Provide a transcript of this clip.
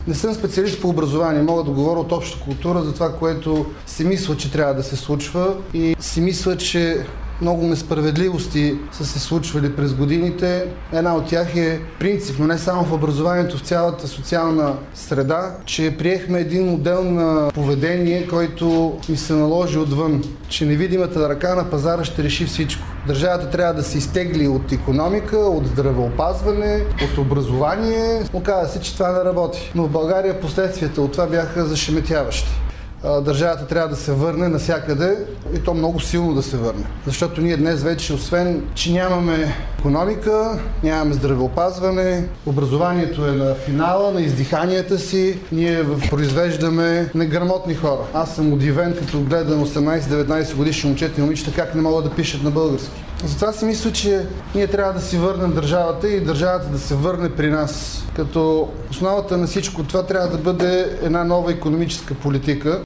Не съм специалист по образование, мога да говоря от обща култура за това, което си мисля, че трябва да се случва и си мисля, че много несправедливости са се случвали през годините. Една от тях е принципно, не само в образованието, в цялата социална среда, че приехме един модел на поведение, който ми се наложи отвън, че невидимата ръка на пазара ще реши всичко. Държавата трябва да се изтегли от икономика, от здравеопазване, от образование. Оказа се, че това не работи. Но в България последствията от това бяха зашеметяващи. Държавата трябва да се върне навсякъде и то много силно да се върне. Защото ние днес вече, освен че нямаме икономика, нямаме здравеопазване, образованието е на финала, на издиханията си, ние произвеждаме неграмотни хора. Аз съм удивен, като гледам 18-19 годишни момчета и момичета, как не могат да пишат на български. Затова си мисля, че ние трябва да си върнем държавата и държавата да се върне при нас. Като основата на всичко това трябва да бъде една нова икономическа политика.